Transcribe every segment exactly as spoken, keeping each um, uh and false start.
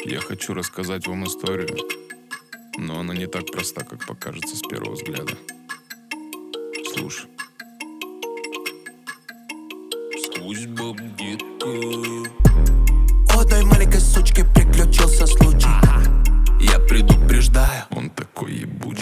Я хочу рассказать вам историю, но она не так проста, как покажется с первого взгляда. Слушай. Судьба дикая. У одной маленькой сучки приключился случай. Я предупреждаю, Он такой ебучий.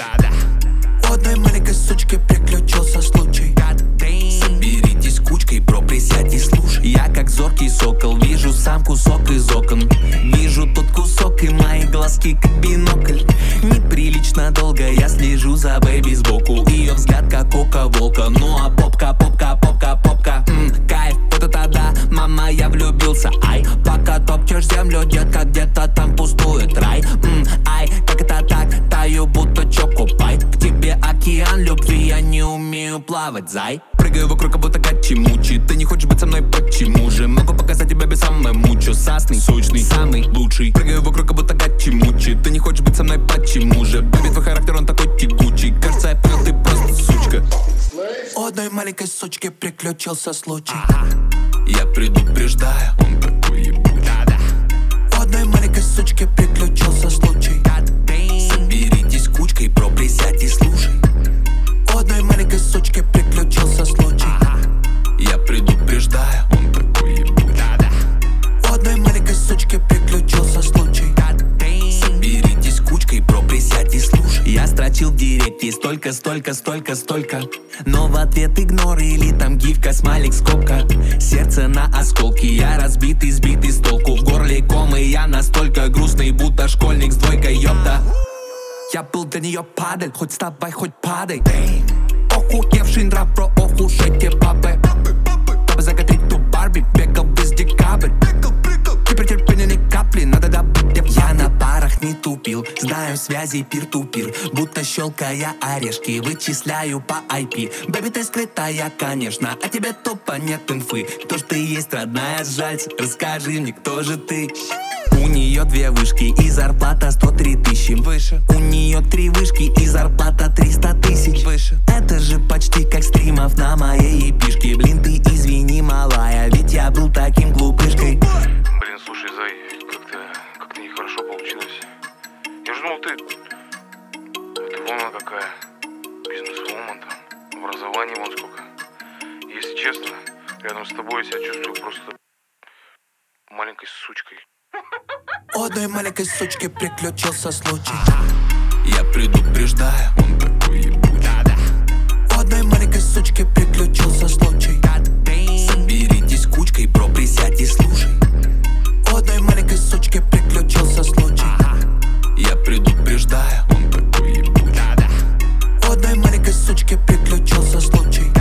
У одной маленькой сучки приключился случай. соберитесь кучкой, бро, присядь и слушай. Я как зоркий сокол, вижу сам кусок из окон. Вижу тот кусок и мои глазки как бинокль. Неприлично долго я слежу за бэйби сбоку. Ее взгляд как око волка. Ну а попка, попка, попка, попка, м, кайф, вот это да, мама, я влюбился. Ай, пока топчешь землю, детка, где-то там пустует рай. М, ай, как это так, таю будто чокопай. К тебе океан любви, я не умею плавать, зай. Прыгаю вокруг, как будто гачи-мучи. Ты не хочешь быть со мной, почему же? Могу показать тебе без самой мучу. Сасный, сочный, самый лучший. Прыгаю вокруг, как будто гачи-мучи. Ты не хочешь быть со мной, почему же? Бэби, твой характер, он такой тягучий. Кажется, я понял, ты просто сучка. У одной маленькой сучки приключился случай. Я предупреждаю, Он такой ебучий. У одной маленькой сучки приключился случай. соберитесь кучкой, бро, присядь и слушай. У одной маленькой сучки приключился случай. Я предупреждаю, Он такой ебучий. У одной маленькой сучки приключился случай. соберитесь кучкой, бро, присядь и слушай. Я строчил в директе столько, столько, столько, столько. Но в ответ игнор или там гифка, смайлик, скобка. Сердце на осколки, я разбитый, сбитый с толку. В горле комы, я настолько грустный, будто школьник с двойкой, ёпта. Я был для нее падаль, хоть вставай, хоть падай. Охуевший нрав, про ох уж эти бабы. Дабы закатить ту Барби, бегал весь декабрь. Теперь терпения ни капли, надо добыть. Я на парах не тупил, знаю связи пир-ту-пир. Будто щелкая орешки, вычисляю по ай пи. Бэби, ты скрытая, конечно, а тебе тупо нет инфы. Кто ж ты есть, родная, сжалься, расскажи мне, кто же ты. У нее две вышки и зарплата сто три тысячи. Выше. У нее три вышки и зарплата триста тысяч. Выше. Это же почти как стримов на моей эпишке. Блин, ты извини, малая, ведь я был таким глупышкой. Блин, слушай, Зай, как-то как-то нехорошо получилось. Я же думал, ты... Ты вон она какая. Бизнес-вумен там. Образование вон сколько. Если честно, рядом с тобой я себя чувствую просто маленькой сучкой. У одной маленькой сучки приключился случай. Я предупреждаю, Он такой ебучий. У одной маленькой сучки приключился случай. соберитесь кучкой, бро, присядь и слушай. У одной маленькой сучки приключился случай. Я предупреждаю, Он такой ебучий. У одной маленькой сучки приключился случай.